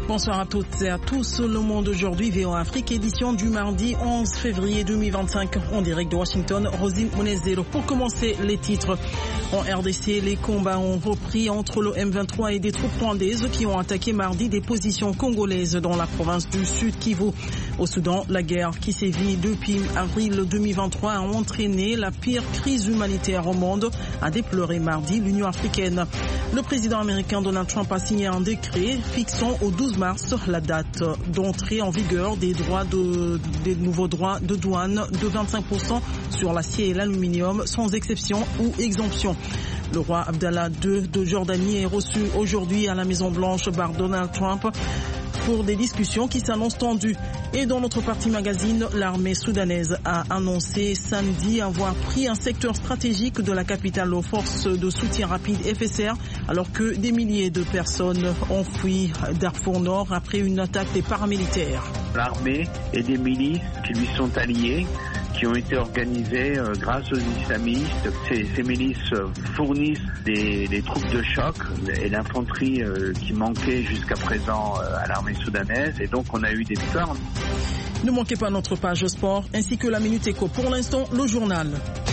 Bonsoir à toutes et à tous. Le Monde aujourd'hui, VOA Afrique, édition du mardi 11 février 2025. En direct de Washington, Rosine Monezero. Pour commencer, les titres. En RDC, les combats ont repris entre le M23 et des troupes rwandaises qui ont attaqué mardi des positions congolaises dans la province du Sud Kivu. Au Soudan, la guerre qui sévit depuis avril 2023 a entraîné la pire crise humanitaire au monde, a déploré mardi l'Union africaine. Le président américain Donald Trump a signé un décret fixant au 12 mars la date d'entrée en vigueur des nouveaux droits de douane de 25% sur l'acier et l'aluminium sans exception ou exemption. Le roi Abdallah II de Jordanie est reçu aujourd'hui à la Maison-Blanche par Donald Trump pour des discussions qui s'annoncent tendues. Et dans notre partie magazine, l'armée soudanaise a annoncé samedi avoir pris un secteur stratégique de la capitale aux forces de soutien rapide FSR, alors que des milliers de personnes ont fui Darfour Nord après une attaque des paramilitaires. L'armée et des milices qui lui sont alliées, qui ont été organisées grâce aux islamistes. Ces milices fournissent des troupes de choc et l'infanterie qui manquait jusqu'à présent à l'armée soudanaise. Et donc on a eu des victoires. Ne manquez pas notre page sport ainsi que la Minute Éco. Pour l'instant, le journal.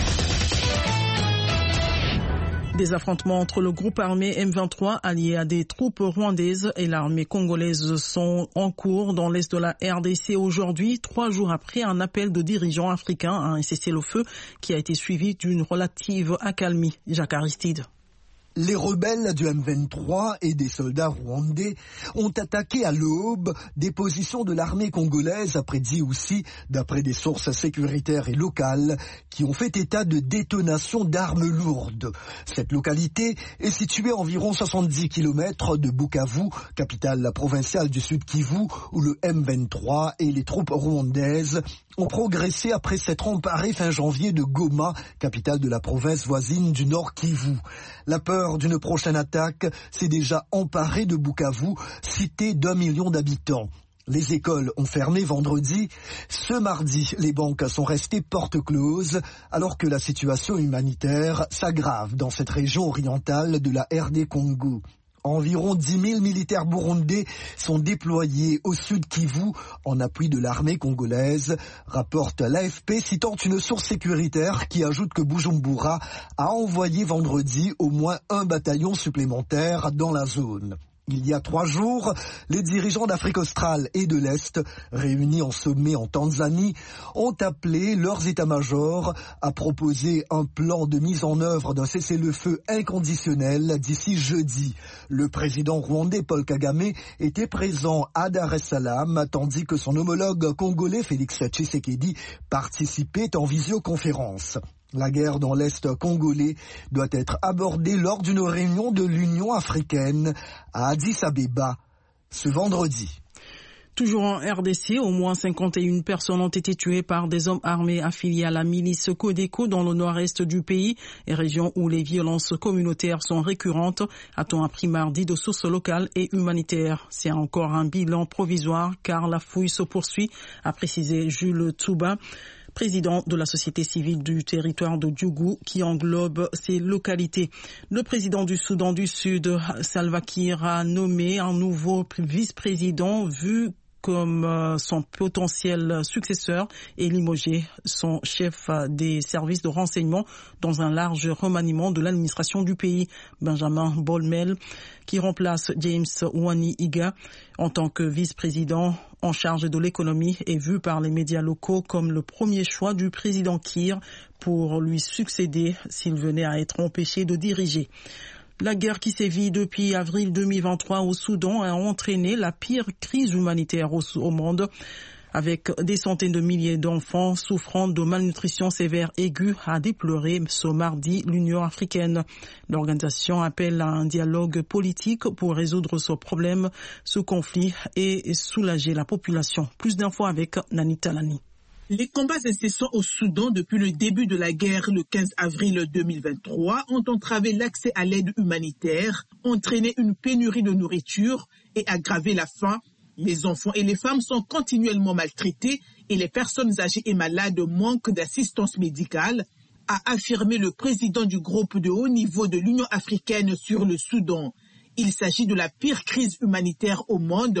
Des affrontements entre le groupe armé M23 allié à des troupes rwandaises et l'armée congolaise sont en cours dans l'est de la RDC aujourd'hui, 3 jours après un appel de dirigeants africains à un cessez-le-feu qui a été suivi d'une relative accalmie. Jacques Aristide. Les rebelles du M23 et des soldats rwandais ont attaqué à l'aube des positions de l'armée congolaise, après dit aussi, d'après des sources sécuritaires et locales, qui ont fait état de détonation d'armes lourdes. Cette localité est située à environ 70 km de Bukavu, capitale provinciale du Sud Kivu, où le M23 et les troupes rwandaises ont progressé après s'être emparés fin janvier de Goma, capitale de la province voisine du Nord Kivu. La peur d'une prochaine attaque s'est déjà emparée de Bukavu, cité d'1 million d'habitants. Les écoles ont fermé vendredi. Ce mardi, les banques sont restées portes closes, alors que la situation humanitaire s'aggrave dans cette région orientale de la RD Congo. Environ 10 000 militaires burundais sont déployés au sud Kivu en appui de l'armée congolaise, rapporte l'AFP citant une source sécuritaire qui ajoute que Bujumbura a envoyé vendredi au moins un bataillon supplémentaire dans la zone. Il y a 3 jours, les dirigeants d'Afrique australe et de l'Est, réunis en sommet en Tanzanie, ont appelé leurs états-majors à proposer un plan de mise en œuvre d'un cessez-le-feu inconditionnel d'ici jeudi. Le président rwandais Paul Kagame était présent à Dar es Salaam, tandis que son homologue congolais Félix Tshisekedi participait en visioconférence. La guerre dans l'Est congolais doit être abordée lors d'une réunion de l'Union africaine à Addis Abeba ce vendredi. Toujours en RDC, au moins 51 personnes ont été tuées par des hommes armés affiliés à la milice Codeco dans le nord-est du pays, et région où les violences communautaires sont récurrentes, a-t-on appris mardi de sources locales et humanitaires. C'est encore un bilan provisoire car la fouille se poursuit, a précisé Jules Tsuba, président de la société civile du territoire de Djougou qui englobe ces localités. Le président du Soudan du Sud, Salva Kiir, a nommé un nouveau vice-président vu comme son potentiel successeur et limogé son chef des services de renseignement dans un large remaniement de l'administration du pays, Benjamin Bolmel, qui remplace James Wani-Iga en tant que vice-président en charge de l'économie est vu par les médias locaux comme le premier choix du président Kiir pour lui succéder s'il venait à être empêché de diriger. La guerre qui sévit depuis avril 2023 au Soudan a entraîné la pire crise humanitaire au monde, avec des centaines de milliers d'enfants souffrant de malnutrition sévère aiguë, a déploré ce mardi l'Union africaine. L'organisation appelle à un dialogue politique pour résoudre ce problème, ce conflit et soulager la population. Plus d'infos avec Nani Talani. Les combats incessants au Soudan depuis le début de la guerre le 15 avril 2023 ont entravé l'accès à l'aide humanitaire, entraîné une pénurie de nourriture et aggravé la faim. Les enfants et les femmes sont continuellement maltraités et les personnes âgées et malades manquent d'assistance médicale, a affirmé le président du groupe de haut niveau de l'Union africaine sur le Soudan. Il s'agit de la pire crise humanitaire au monde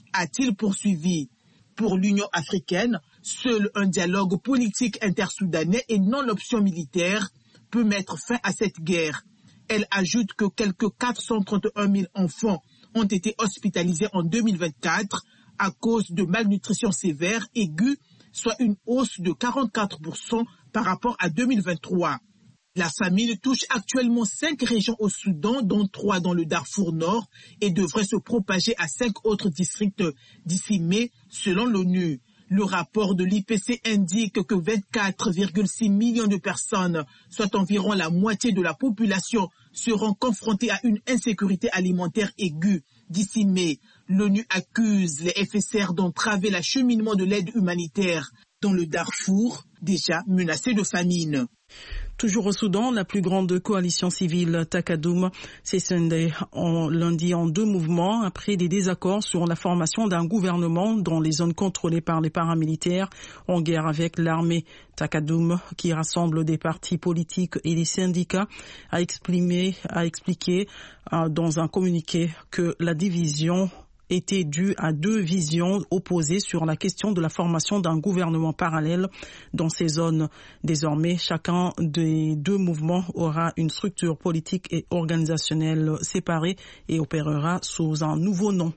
a-t-il poursuivi. Pour l'Union africaine, seul un dialogue politique intersoudanais et non l'option militaire peut mettre fin à cette guerre. Elle ajoute que quelques 431 000 enfants ont été hospitalisés en 2024 à cause de malnutrition sévère aiguë, soit une hausse de 44% par rapport à 2023. La famine touche actuellement 5 régions au Soudan, dont 3 dans le Darfour Nord, et devrait se propager à 5 autres districts d'ici mai, selon l'ONU. Le rapport de l'IPC indique que 24,6 millions de personnes, soit environ la moitié de la population, seront confrontées à une insécurité alimentaire aiguë d'ici mai. L'ONU accuse les FSR d'entraver l'acheminement de l'aide humanitaire dans le Darfour, déjà menacé de famine. Toujours au Soudan, la plus grande coalition civile Takadoum s'est scindée lundi en 2 mouvements après des désaccords sur la formation d'un gouvernement dans les zones contrôlées par les paramilitaires en guerre avec l'armée. Takadoum, qui rassemble des partis politiques et des syndicats, a expliqué dans un communiqué que la division était due à 2 visions opposées sur la question de la formation d'un gouvernement parallèle dans ces zones. Désormais, chacun des 2 mouvements aura une structure politique et organisationnelle séparée et opérera sous un nouveau nom.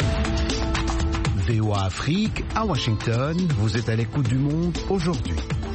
VOA Afrique, à Washington, vous êtes à l'écoute du monde aujourd'hui.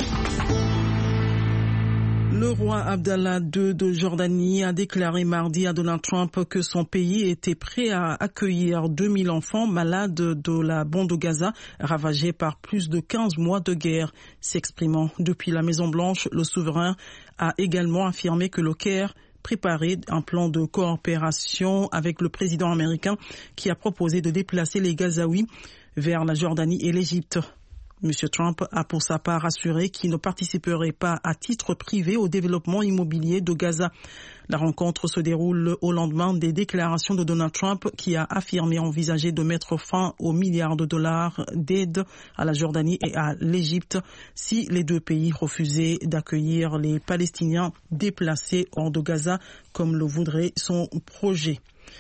Le roi Abdallah II de Jordanie a déclaré mardi à Donald Trump que son pays était prêt à accueillir 2000 enfants malades de la bande de Gaza, ravagée par plus de 15 mois de guerre. S'exprimant depuis la Maison-Blanche, le souverain a également affirmé que le Caire préparait un plan de coopération avec le président américain qui a proposé de déplacer les Gazaouis vers la Jordanie et l'Égypte. M. Trump a pour sa part assuré qu'il ne participerait pas à titre privé au développement immobilier de Gaza. La rencontre se déroule au lendemain des déclarations de Donald Trump qui a affirmé envisager de mettre fin aux milliards de dollars d'aide à la Jordanie et à l'Égypte si les 2 pays refusaient d'accueillir les Palestiniens déplacés hors de Gaza comme le voudrait son projet.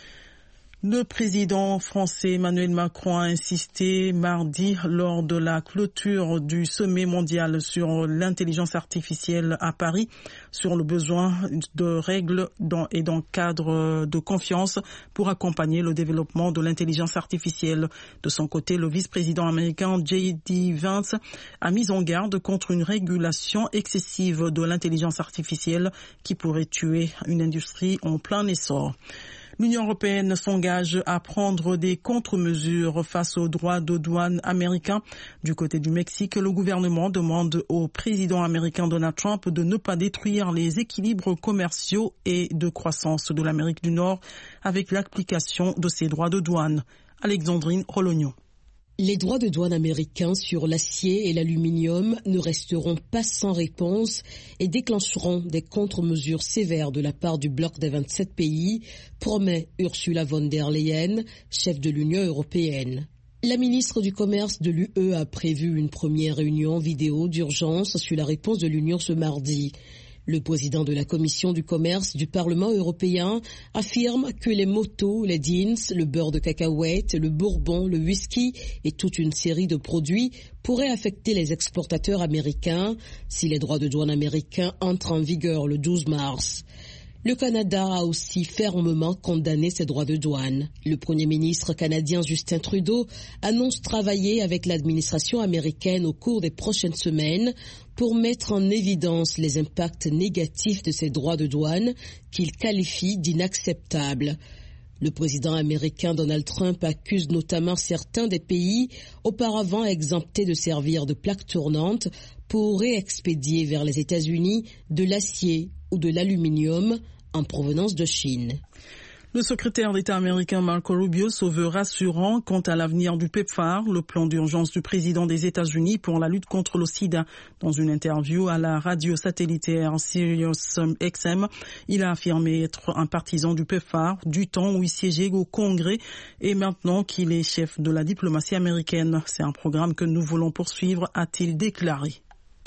Le président français Emmanuel Macron a insisté mardi lors de la clôture du sommet mondial sur l'intelligence artificielle à Paris sur le besoin de règles et d'un cadre de confiance pour accompagner le développement de l'intelligence artificielle. De son côté, le vice-président américain J.D. Vance a mis en garde contre une régulation excessive de l'intelligence artificielle qui pourrait tuer une industrie en plein essor. L'Union européenne s'engage à prendre des contre-mesures face aux droits de douane américains. Du côté du Mexique, le gouvernement demande au président américain Donald Trump de ne pas détruire les équilibres commerciaux et de croissance de l'Amérique du Nord avec l'application de ces droits de douane. Alexandrine Rolognon. Les droits de douane américains sur l'acier et l'aluminium ne resteront pas sans réponse et déclencheront des contre-mesures sévères de la part du bloc des 27 pays, promet Ursula von der Leyen, chef de l'Union européenne. La ministre du Commerce de l'UE a prévu une première réunion vidéo d'urgence sur la réponse de l'Union ce mardi. Le président de la Commission du commerce du Parlement européen affirme que les motos, les jeans, le beurre de cacahuète, le bourbon, le whisky et toute une série de produits pourraient affecter les exportateurs américains si les droits de douane américains entrent en vigueur le 12 mars. Le Canada a aussi fermement condamné ces droits de douane. Le Premier ministre canadien Justin Trudeau annonce travailler avec l'administration américaine au cours des prochaines semaines pour mettre en évidence les impacts négatifs de ces droits de douane qu'il qualifie d'inacceptables. Le président américain Donald Trump accuse notamment certains des pays auparavant exemptés de servir de plaque tournante pour réexpédier vers les États-Unis de l'acier ou de l'aluminium en provenance de Chine. Le secrétaire d'État américain Marco Rubio se veut rassurant quant à l'avenir du PEPFAR, le plan d'urgence du président des États-Unis pour la lutte contre le sida. Dans une interview à la radio satellitaire Sirius XM, il a affirmé être un partisan du PEPFAR du temps où il siégeait au Congrès et maintenant qu'il est chef de la diplomatie américaine. C'est un programme que nous voulons poursuivre, a-t-il déclaré.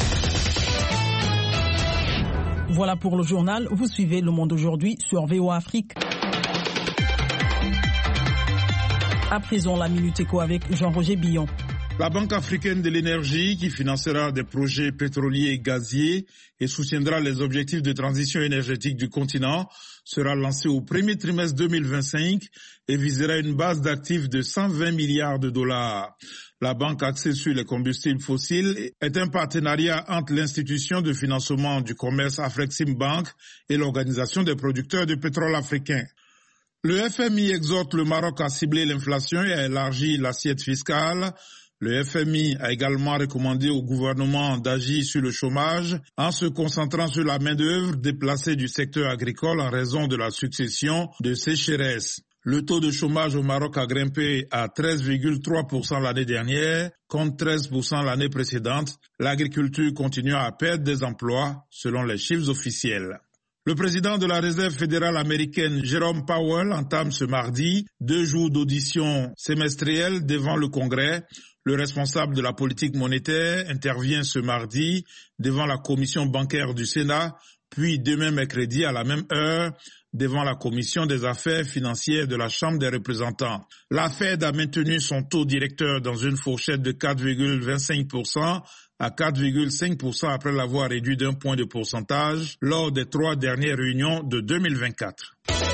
Voilà pour le journal. Vous suivez Le Monde aujourd'hui sur VOA Afrique. À présent, la Minute Éco avec Jean-Roger Billon. La Banque africaine de l'énergie, qui financera des projets pétroliers et gaziers et soutiendra les objectifs de transition énergétique du continent, sera lancée au premier trimestre 2025 et visera une base d'actifs de 120 milliards de dollars. La banque axée sur les combustibles fossiles est un partenariat entre l'institution de financement du commerce Afreximbank et l'Organisation des producteurs de pétrole africains. Le FMI exhorte le Maroc à cibler l'inflation et à élargir l'assiette fiscale. Le FMI a également recommandé au gouvernement d'agir sur le chômage en se concentrant sur la main-d'œuvre déplacée du secteur agricole en raison de la succession de sécheresses. Le taux de chômage au Maroc a grimpé à 13,3% l'année dernière, contre 13% l'année précédente, l'agriculture continuant à perdre des emplois selon les chiffres officiels. Le président de la Réserve fédérale américaine, Jerome Powell, entame ce mardi 2 jours d'audition semestrielle devant le Congrès. Le responsable de la politique monétaire intervient ce mardi devant la commission bancaire du Sénat, puis demain mercredi à la même heure devant la commission des affaires financières de la Chambre des représentants. La Fed a maintenu son taux directeur dans une fourchette de 4,25% à 4,5% après l'avoir réduit d'1 point de pourcentage lors des 3 dernières réunions de 2024.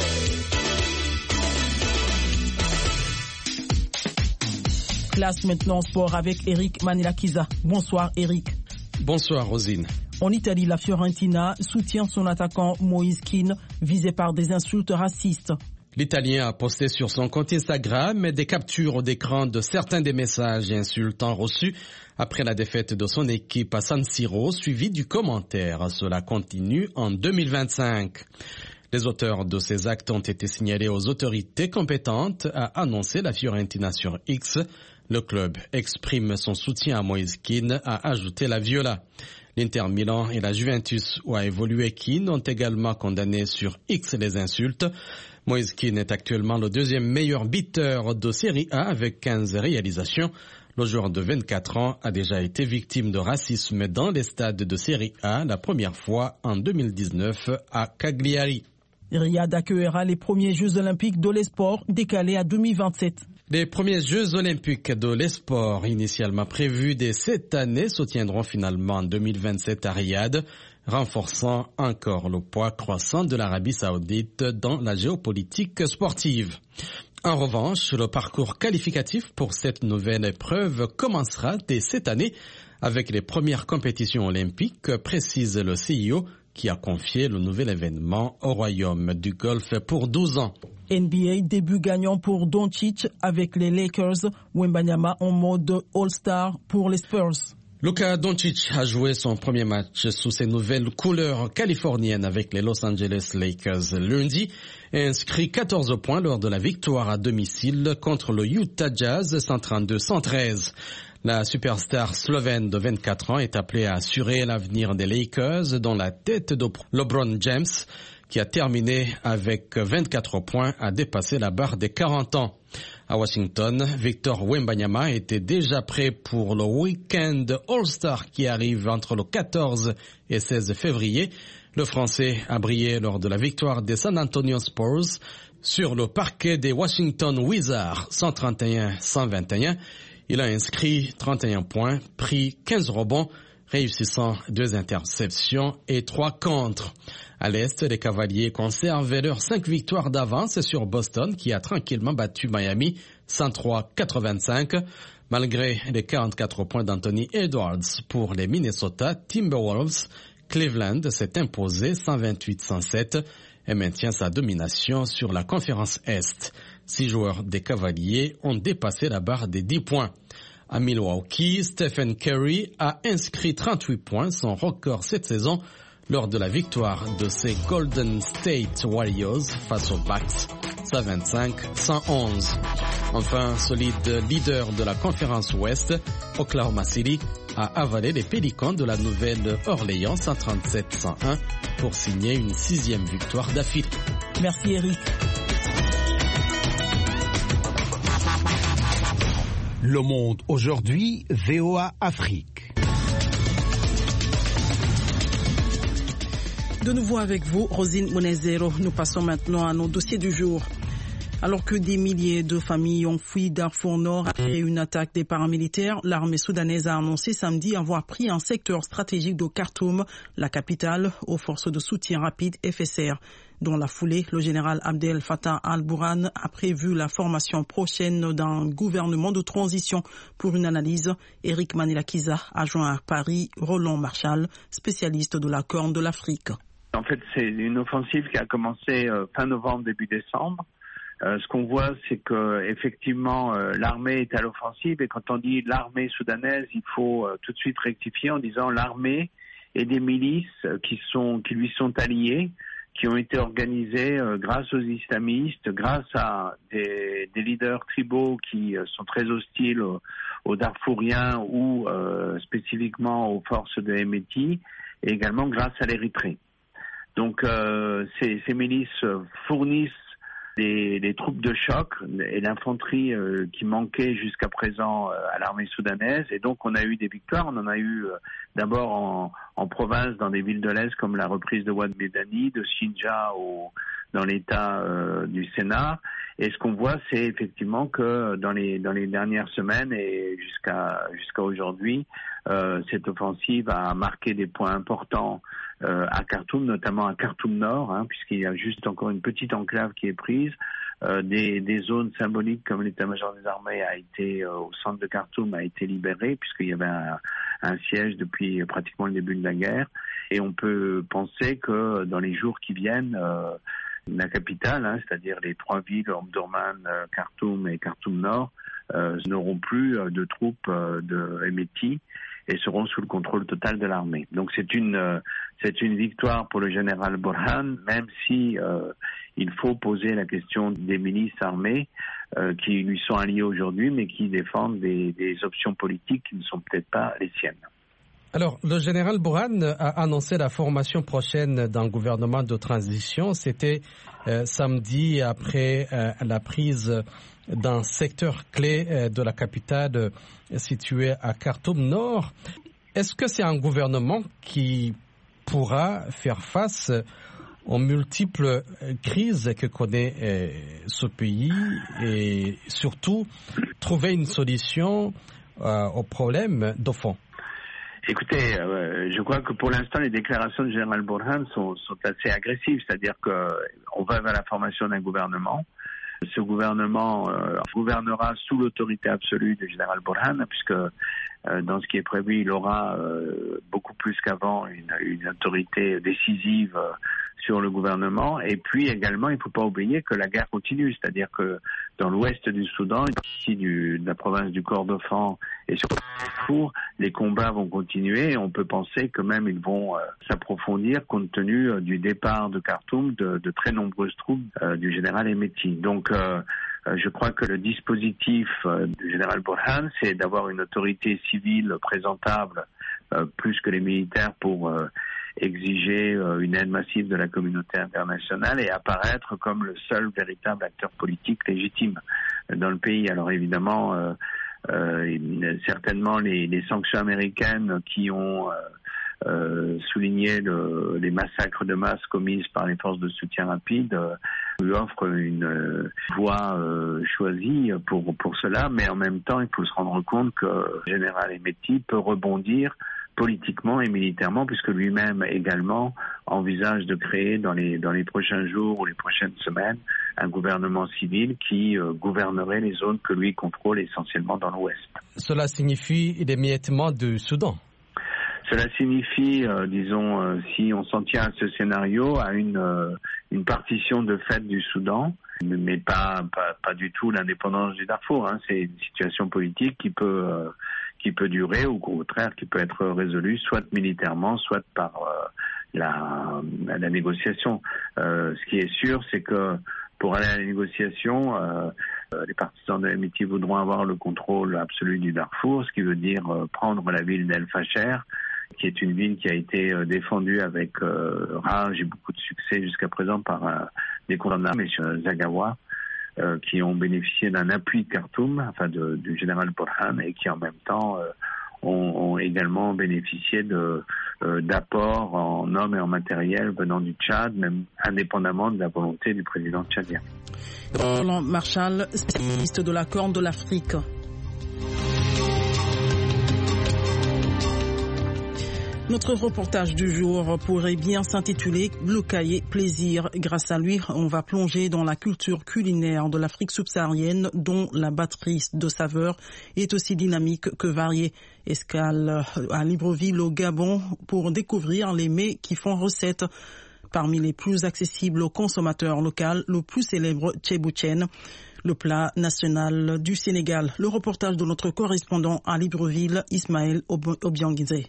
Place maintenant sport avec Eric Manilakiza. Bonsoir Eric. Bonsoir Rosine. En Italie, la Fiorentina soutient son attaquant Moïse Kean, visé par des insultes racistes. L'Italien a posté sur son compte Instagram des captures d'écran de certains des messages insultants reçus après la défaite de son équipe à San Siro, suivi du commentaire. Cela continue en 2025. Les auteurs de ces actes ont été signalés aux autorités compétentes, a annoncé la Fiorentina sur X. Le club exprime son soutien à Moïse Kean, a ajouté la Viola. L'Inter Milan et la Juventus, où a évolué Kean, ont également condamné sur X les insultes. Moïse Kean est actuellement le 2e meilleur buteur de Série A avec 15 réalisations. Le joueur de 24 ans a déjà été victime de racisme dans les stades de Série A, la première fois en 2019 à Cagliari. Riyad accueillera les premiers Jeux olympiques de l'e-sport décalés à 2027. Les premiers Jeux olympiques de l'e-sport, initialement prévus dès cette année, se tiendront finalement en 2027 à Riyad, renforçant encore le poids croissant de l'Arabie saoudite dans la géopolitique sportive. En revanche, le parcours qualificatif pour cette nouvelle épreuve commencera dès cette année avec les premières compétitions olympiques, précise le CIO, qui a confié le nouvel événement au Royaume du Golfe pour 12 ans. NBA, début gagnant pour Doncic avec les Lakers, Wembanyama en mode All-Star pour les Spurs. Luka Doncic a joué son premier match sous ses nouvelles couleurs californiennes avec les Los Angeles Lakers lundi et inscrit 14 points lors de la victoire à domicile contre le Utah Jazz 132-113. La superstar slovène de 24 ans est appelée à assurer l'avenir des Lakers dans la tête de LeBron James, qui a terminé avec 24 points, a dépassé la barre des 40 ans. À Washington, Victor Wembanyama était déjà prêt pour le week-end All-Star qui arrive entre le 14 et 16 février. Le Français a brillé lors de la victoire des San Antonio Spurs sur le parquet des Washington Wizards 131-121. Il a inscrit 31 points, pris 15 rebonds, réussissant 2 interceptions et 3 contres. À l'Est, les Cavaliers conservent leurs 5 victoires d'avance sur Boston qui a tranquillement battu Miami 103-85. Malgré les 44 points d'Anthony Edwards pour les Minnesota Timberwolves, Cleveland s'est imposé 128-107 et maintient sa domination sur la conférence Est. 6 joueurs des Cavaliers ont dépassé la barre des 10 points. À Milwaukee, Stephen Curry a inscrit 38 points, son record cette saison, lors de la victoire de ses Golden State Warriors face aux Bucks, 125-111. Enfin, solide leader de la conférence Ouest, Oklahoma City a avalé les Pélicans de la Nouvelle-Orléans 137-101 pour signer une 6e victoire d'affilée. Merci Eric. Le Monde aujourd'hui, VOA Afrique. De nouveau avec vous, Rosine Monezero. Nous passons maintenant à nos dossiers du jour. Alors que des milliers de familles ont fui Darfour Nord après une attaque des paramilitaires, l'armée soudanaise a annoncé samedi avoir pris un secteur stratégique de Khartoum, la capitale, aux forces de soutien rapide FSR. Dans la foulée, le général Abdel Fattah al-Burhan a prévu la formation prochaine d'un gouvernement de transition. Pour une analyse, Eric Manilakiza a joint à Paris Roland Marshall, spécialiste de la Corne de l'Afrique. En fait, c'est une offensive qui a commencé fin novembre, début décembre. Ce qu'on voit, c'est que effectivement l'armée est à l'offensive, et quand on dit l'armée soudanaise, il faut tout de suite rectifier en disant l'armée et des milices qui lui sont alliées, qui ont été organisées grâce aux islamistes, grâce à des leaders tribaux qui sont très hostiles aux Darfouriens ou spécifiquement aux forces de Hemeti, et également grâce à l'Érythrée. Donc ces milices fournissent les troupes de choc et l'infanterie qui manquait jusqu'à présent à l'armée soudanaise, et donc on a eu des victoires. On en a eu d'abord en province, dans des villes de l'Est comme la reprise de Wad Medani, de Shinja dans l'état du Sénat. Et ce qu'on voit, c'est effectivement que dans les dernières semaines et jusqu'à aujourd'hui, cette offensive a marqué des points importants à Khartoum, notamment à Khartoum Nord, puisqu'il y a juste encore une petite enclave qui est prise. Des zones symboliques comme l'état-major des armées au centre de Khartoum a été libéré, puisqu'il y avait un siège depuis pratiquement le début de la guerre. Et on peut penser que dans les jours qui viennent, la capitale, c'est-à-dire les trois villes, Omdurman, Khartoum et Khartoum Nord, n'auront plus de troupes de Hemeti et seront sous le contrôle total de l'armée. Donc c'est une victoire pour le général Burhan, même si il faut poser la question des milices armées qui lui sont alliées aujourd'hui, mais qui défendent des options politiques qui ne sont peut-être pas les siennes. Alors, le général Burhan a annoncé la formation prochaine d'un gouvernement de transition. C'était samedi après la prise d'un secteur clé de la capitale située à Khartoum Nord. Est-ce que c'est un gouvernement qui pourra faire face aux multiples crises que connaît ce pays et surtout trouver une solution aux problèmes de fond? Écoutez, je crois que pour l'instant, les déclarations du général Burhan sont assez agressives, c'est-à-dire qu'on va vers la formation d'un gouvernement. Ce gouvernement gouvernera sous l'autorité absolue du général Burhan, puisque dans ce qui est prévu, il aura beaucoup plus qu'avant une autorité décisive sur le gouvernement. Et puis également, il ne faut pas oublier que la guerre continue, c'est-à-dire que dans l'ouest du Soudan, une partie de la province du Kordofan et sur Darfour, les combats vont continuer, et on peut penser que même ils vont s'approfondir compte tenu du départ de Khartoum de très nombreuses troupes du général Hemeti. Donc je crois que le dispositif du général Burhan, c'est d'avoir une autorité civile présentable plus que les militaires pour exiger une aide massive de la communauté internationale et apparaître comme le seul véritable acteur politique légitime dans le pays. Alors évidemment, certainement les sanctions américaines qui ont souligné les massacres de masse commises par les forces de soutien rapide lui offrent une voie choisie pour cela, mais en même temps il faut se rendre compte que le général Hemeti peut rebondir politiquement et militairement, puisque lui-même également envisage de créer dans les prochains jours ou les prochaines semaines un gouvernement civil qui gouvernerait les zones que lui contrôle essentiellement dans l'ouest. Cela signifie l'émiettement du Soudan? Cela signifie, si on s'en tient à ce scénario, à une partition de fait du Soudan, mais pas du tout l'indépendance du Darfour. C'est une situation politique qui peut durer, ou au contraire qui peut être résolue soit militairement, soit par la négociation. Ce qui est sûr, c'est que pour aller à la négociation, les partisans de Hemeti voudront avoir le contrôle absolu du Darfour, ce qui veut dire prendre la ville d'El Fasher, qui est une ville qui a été défendue avec rage et beaucoup de succès jusqu'à présent par des condamnables, M. Zagawa, qui ont bénéficié d'un appui de Khartoum, du général Burhan, et qui en même temps ont également bénéficié d'apports en hommes et en matériel venant du Tchad, même indépendamment de la volonté du président tchadien. Roland Marshall, spécialiste de la Corne de l'Afrique. Notre reportage du jour pourrait bien s'intituler « Le cahier plaisir ». Grâce à lui, on va plonger dans la culture culinaire de l'Afrique subsaharienne dont la batterie de saveurs est aussi dynamique que variée. Escale à Libreville au Gabon pour découvrir les mets qui font recette. Parmi les plus accessibles aux consommateurs locaux, le plus célèbre Tchébouchen, le plat national du Sénégal. Le reportage de notre correspondant à Libreville, Ismaël Obiangizé.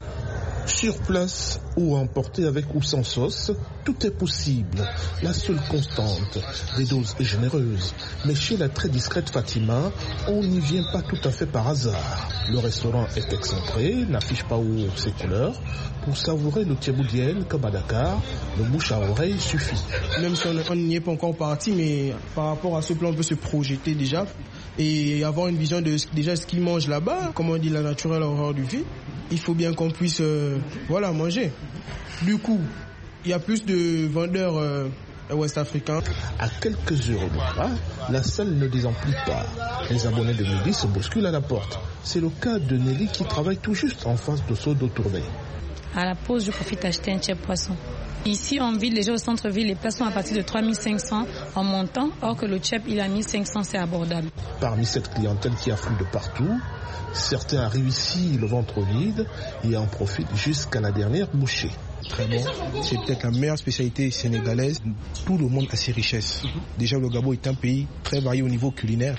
Sur place ou emporté avec ou sans sauce, tout est possible. La seule constante, des doses généreuses. Mais chez la très discrète Fatima, on n'y vient pas tout à fait par hasard. Le restaurant est excentré, n'affiche pas haut ses couleurs. Pour savourer le Tchéboudienne comme à Dakar, le bouche à oreille suffit. Même si on n'y est pas encore parti, mais par rapport à ce plan, on peut se projeter déjà et avoir une vision de déjà ce qu'ils mangent là-bas. Comme on dit, la naturelle horreur du vide. Il faut bien qu'on puisse manger. Du coup, il y a plus de vendeurs ouest-africains. À quelques heures de là, la salle ne désemplit pas. Les abonnés de midi se bousculent à la porte. C'est le cas de Nelly qui travaille tout juste en face de Sodo Tourné. À la pause, je profite d'acheter un tchèp poisson. Ici, en ville, déjà au centre-ville, les plats sont à partir de 3500 en montant, or que le tchèp, il a 1500, c'est abordable. Parmi cette clientèle qui afflue de partout, certains arrivent ici le ventre vide et en profitent jusqu'à la dernière bouchée. Très bon. C'est peut-être la meilleure spécialité sénégalaise. Tout le monde a ses richesses. Déjà, le Gabon est un pays très varié au niveau culinaire.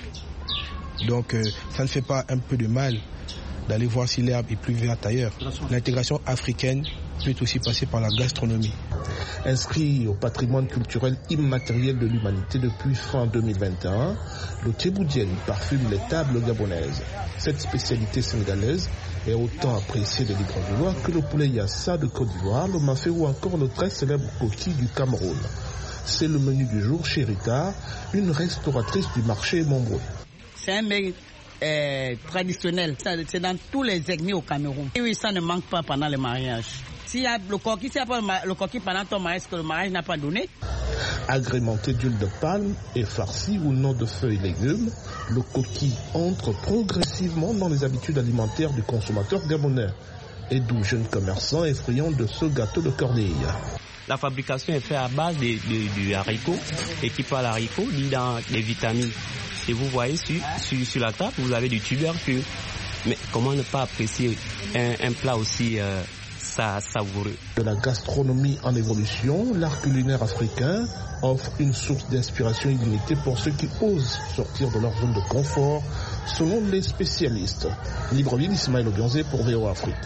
Donc, ça ne fait pas un peu de mal d'aller voir si l'herbe est plus verte ailleurs. L'intégration africaine peut aussi passer par la gastronomie. Inscrit au patrimoine culturel immatériel de l'humanité depuis fin 2021, le Tchéboudienne parfume les tables gabonaises. Cette spécialité sénégalaise est autant appréciée des Libreville que le poulet yassa de Côte d'Ivoire, le mafé ou encore le très célèbre coquille du Cameroun. C'est le menu du jour chez Rita, une restauratrice du marché Montbrouille. C'est un mec traditionnel. C'est dans tous les ethnies au Cameroun. Et oui, ça ne manque pas pendant le mariage. S'il y a le coquille, s'il n'y a pas le coquille pendant ton mariage, que le mariage n'a pas donné. Agrémenté d'huile de palme et farci ou non de feuilles et légumes, le coquille entre progressivement dans les habitudes alimentaires du consommateur gabonais. Et d'où jeune commerçant est friand de ce gâteau de cornille. La fabrication est faite à base du haricot, et qui parle haricot, dit dans les vitamines. Et vous voyez sur la table, vous avez du tubercule. Mais comment ne pas apprécier un plat aussi savoureux? De la gastronomie en évolution, l'art culinaire africain offre une source d'inspiration illimitée pour ceux qui osent sortir de leur zone de confort, selon les spécialistes. Libreville, Ismaël Obianzé pour VOA Afrique.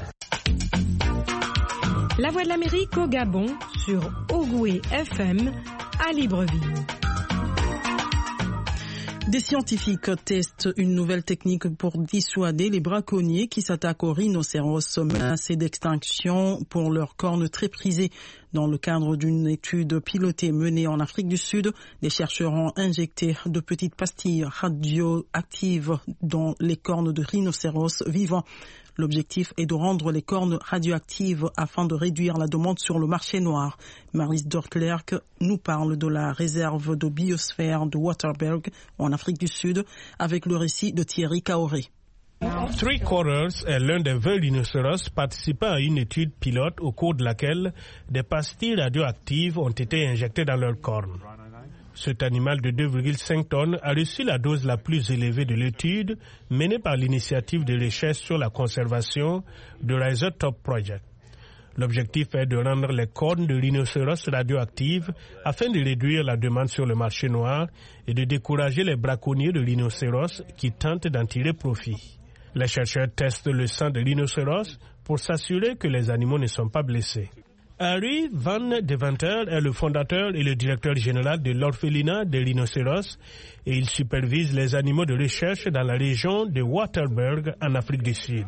La Voix de l'Amérique au Gabon sur Ogoué FM à Libreville. Des scientifiques testent une nouvelle technique pour dissuader les braconniers qui s'attaquent aux rhinocéros menacés d'extinction pour leurs cornes très prisées. Dans le cadre d'une étude pilotée menée en Afrique du Sud, des chercheurs ont injecté de petites pastilles radioactives dans les cornes de rhinocéros vivants. L'objectif est de rendre les cornes radioactives afin de réduire la demande sur le marché noir. Maris Dortlerk nous parle de la réserve de biosphère de Waterberg en Afrique du Sud avec le récit de Thierry Kaoré. Three Quarters est l'un des 20 rhinocéros participant à une étude pilote au cours de laquelle des pastilles radioactives ont été injectées dans leurs cornes. Cet animal de 2,5 tonnes a reçu la dose la plus élevée de l'étude menée par l'initiative de recherche sur la conservation de Rhizotop Project. L'objectif est de rendre les cornes de rhinocéros radioactives afin de réduire la demande sur le marché noir et de décourager les braconniers de rhinocéros qui tentent d'en tirer profit. Les chercheurs testent le sang de rhinocéros pour s'assurer que les animaux ne sont pas blessés. Harry Van Deventer est le fondateur et le directeur général de l'orphelinat des rhinocéros et il supervise les animaux de recherche dans la région de Waterberg en Afrique du Sud.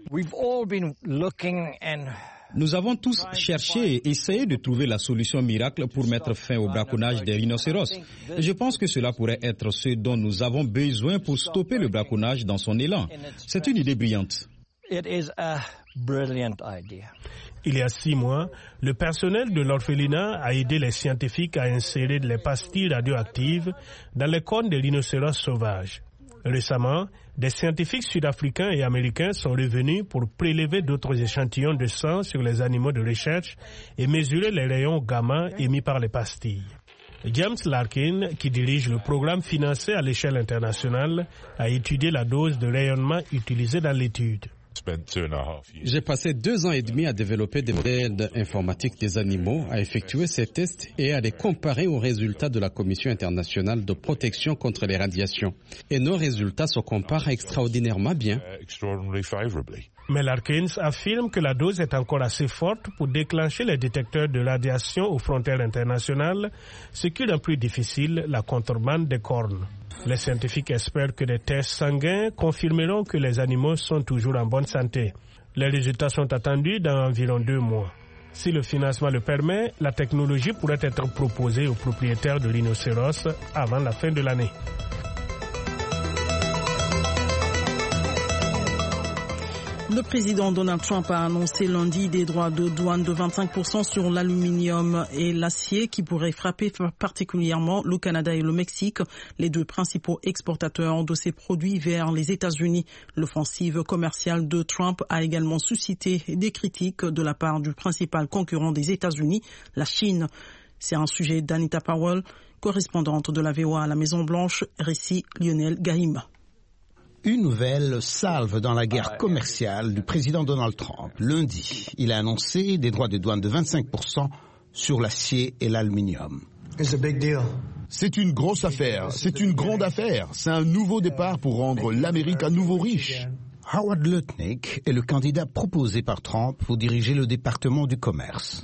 Nous avons tous cherché et essayé de trouver la solution miracle pour mettre fin au braconnage des rhinocéros. Et je pense que cela pourrait être ce dont nous avons besoin pour stopper le braconnage dans son élan. C'est une idée brillante. Il y a 6 mois, le personnel de l'orphelinat a aidé les scientifiques à insérer les pastilles radioactives dans les cornes des rhinocéros sauvages. Récemment, des scientifiques sud-africains et américains sont revenus pour prélever d'autres échantillons de sang sur les animaux de recherche et mesurer les rayons gamma émis par les pastilles. James Larkin, qui dirige le programme financé à l'échelle internationale, a étudié la dose de rayonnement utilisée dans l'étude. J'ai passé 2 ans et demi à développer des modèles informatiques des animaux, à effectuer ces tests et à les comparer aux résultats de la Commission internationale de protection contre les radiations. Et nos résultats se comparent extraordinairement bien. Mais Larkins affirme que la dose est encore assez forte pour déclencher les détecteurs de radiation aux frontières internationales, ce qui rend plus difficile la contrebande des cornes. Les scientifiques espèrent que des tests sanguins confirmeront que les animaux sont toujours en bonne santé. Les résultats sont attendus dans environ 2 mois. Si le financement le permet, la technologie pourrait être proposée aux propriétaires de rhinocéros avant la fin de l'année. Le président Donald Trump a annoncé lundi des droits de douane de 25% sur l'aluminium et l'acier qui pourraient frapper particulièrement le Canada et le Mexique, les 2 principaux exportateurs de ces produits vers les États-Unis. L'offensive commerciale de Trump a également suscité des critiques de la part du principal concurrent des États-Unis, la Chine. C'est un sujet d'Anita Powell, correspondante de la VOA à la Maison-Blanche, récit Lionel Gaïm. Une nouvelle salve dans la guerre commerciale du président Donald Trump. Lundi, il a annoncé des droits de douane de 25% sur l'acier et l'aluminium. C'est une grosse affaire, c'est une grande affaire. C'est un nouveau départ pour rendre l'Amérique à nouveau riche. Howard Lutnick est le candidat proposé par Trump pour diriger le département du commerce.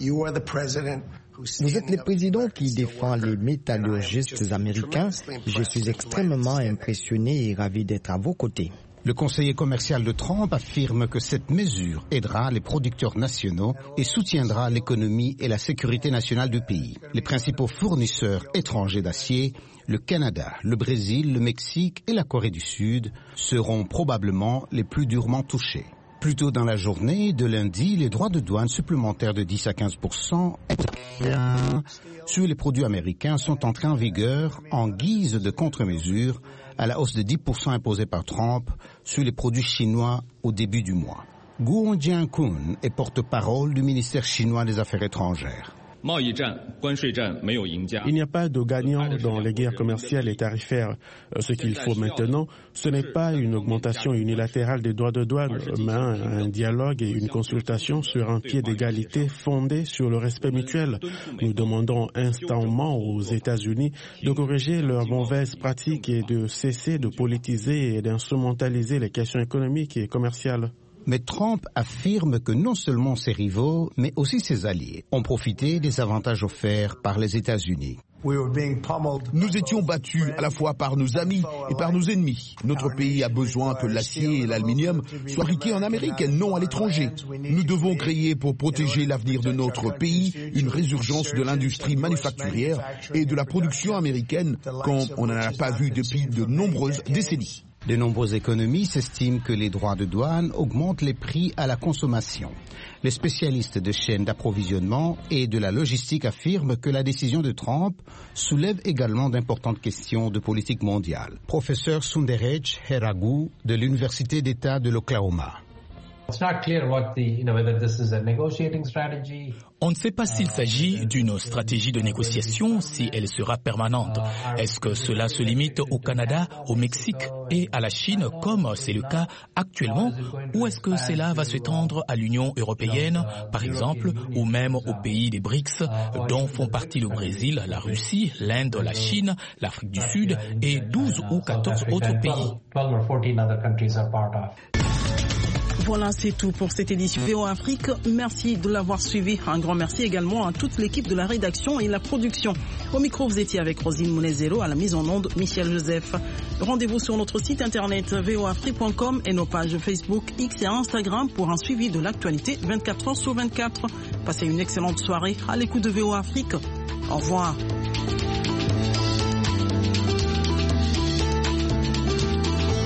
Vous êtes le président qui défend les métallurgistes américains. Je suis extrêmement impressionné et ravi d'être à vos côtés. Le conseiller commercial de Trump affirme que cette mesure aidera les producteurs nationaux et soutiendra l'économie et la sécurité nationale du pays. Les principaux fournisseurs étrangers d'acier, le Canada, le Brésil, le Mexique et la Corée du Sud, seront probablement les plus durement touchés. Plus tôt dans la journée de lundi, les droits de douane supplémentaires de 10 à 15% sur les produits américains sont entrés en vigueur en guise de contre-mesure à la hausse de 10% imposée par Trump sur les produits chinois au début du mois. Guo Jiankun est porte-parole du ministère chinois des Affaires étrangères. Il n'y a pas de gagnant dans les guerres commerciales et tarifaires. Ce qu'il faut maintenant, ce n'est pas une augmentation unilatérale des droits de douane, mais un dialogue et une consultation sur un pied d'égalité fondé sur le respect mutuel. Nous demandons instamment aux États-Unis de corriger leurs mauvaises pratiques et de cesser de politiser et d'instrumentaliser les questions économiques et commerciales. Mais Trump affirme que non seulement ses rivaux, mais aussi ses alliés ont profité des avantages offerts par les États-Unis. Nous étions battus à la fois par nos amis et par nos ennemis. Notre pays a besoin que l'acier et l'aluminium soient fabriqués en Amérique et non à l'étranger. Nous devons créer pour protéger l'avenir de notre pays une résurgence de l'industrie manufacturière et de la production américaine comme on n'en a pas vu depuis de nombreuses décennies. De nombreux économistes estiment que les droits de douane augmentent les prix à la consommation. Les spécialistes de chaînes d'approvisionnement et de la logistique affirment que la décision de Trump soulève également d'importantes questions de politique mondiale. Professeur Sunderej Heragu de l'Université d'État de l'Oklahoma. On ne sait pas s'il s'agit d'une stratégie de négociation, si elle sera permanente. Est-ce que cela se limite au Canada, au Mexique et à la Chine, comme c'est le cas actuellement, ou est-ce que cela va s'étendre à l'Union européenne, par exemple, ou même aux pays des BRICS, dont font partie le Brésil, la Russie, l'Inde, la Chine, l'Afrique du Sud et 12 ou 14 autres pays. Voilà, c'est tout pour cette édition VOA Afrique. Merci de l'avoir suivi. Un grand merci également à toute l'équipe de la rédaction et la production. Au micro, vous étiez avec Rosine Mounezero, à la mise en onde, Michel Joseph. Rendez-vous sur notre site internet voafrique.com et nos pages Facebook, X et Instagram pour un suivi de l'actualité 24 heures sur 24. Passez une excellente soirée à l'écoute de VOA Afrique. Au revoir.